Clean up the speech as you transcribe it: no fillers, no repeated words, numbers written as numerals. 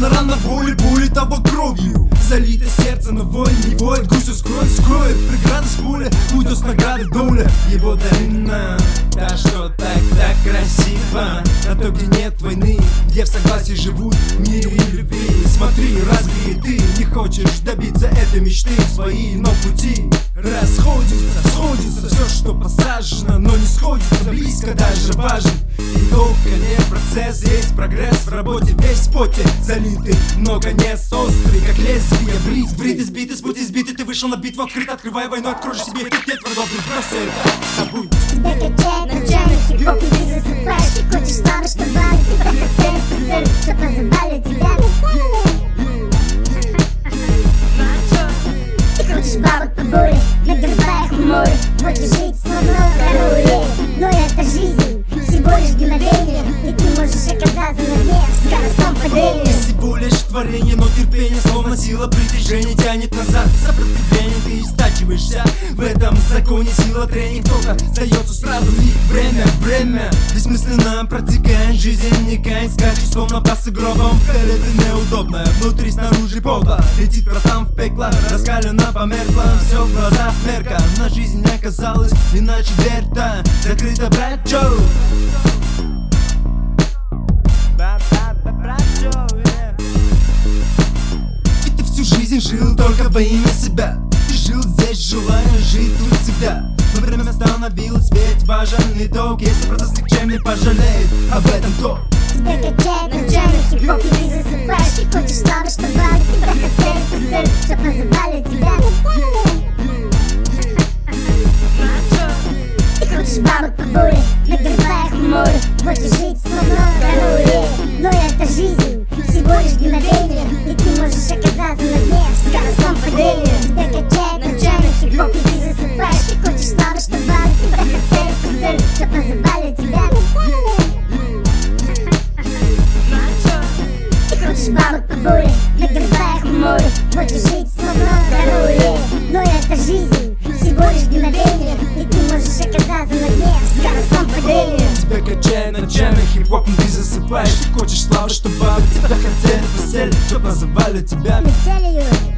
рана боли, того кровью залито сердце, но воин не воет, гусь скроет преграды с пули, уйдет с награды доля его дарина. Да что так красиво, на то, где нет войны, где в согласии живут в мире и любви. Смотри, разве ты не хочешь добиться этой мечты своей, но пути сходится все, что посажено, но не сходится близко, даже важен итог, конец, процесс, есть прогресс в работе, весь в поте залитый, но конец острый, как лезвие, брит, сбитый, с пути сбитый, ты вышел на битву, открыто, открывай войну, откроешь себе этот нет врагов, бросай это, забудь. Тебя качает ночами, хип-хоп, и ты засыпаешь, ты хочешь славы, что валит тебя, как цель, что позабавили тебя. Ты хочешь бабок по буре, нагребая хмуры, хочешь жить словно короле, но это жизнь, всего лишь мгновение, и ты можешь оказаться на дне в скоростном падении. Всего лишь творение, но терпение, словно сила притяжения тянет назад. Сопротивление, ты истачиваешься в этом законе, сила трения. Кто-то сдается сразу, и время бессмысленно протекает жизнь, не кает, скачет, словно пасы гробом. Это неудобно, внутри, снаружи подло, летит братан в пекло, раскалена, померкла, все в глазах мерка. На жизнь не оказалось, иначе дверь-то закрыта, брат, Джо. Ведь ты всю жизнь жил только во имя себя. Ты жил здесь, желая жить тут всегда. Но время остановилось, ведь важен итог. Если процесс ни к чем не пожалеет, об этом то. Тебя качает ночами, хип-хоп, и ты засыпаешь, ты хочешь славы, что валит тебя, как цель, что позабавили тебя. Ты хочешь бабок по буре, нагребая хмуры, хочешь жить словно короле, но это жизнь, всего лишь мгновение, и ты можешь оказаться на дне в скоростном падении. Тебя качает ночами, хип-хоп, и ты засыпаешь, ты хочешь славы, что валит тебя, как цель, что позабавили тебя. Ты хочешь бабок по буре, нагребая хмуры, хочешь жить словно короле, но это жизнь, всего лишь мгновение, и ты можешь оказаться на дне в скоростном падении. Тебя качает ночами, хип-хоп, ты засыпаешь. Ты хочешь славы, что бабы тебя хотели, постель, что называли тебя Метелью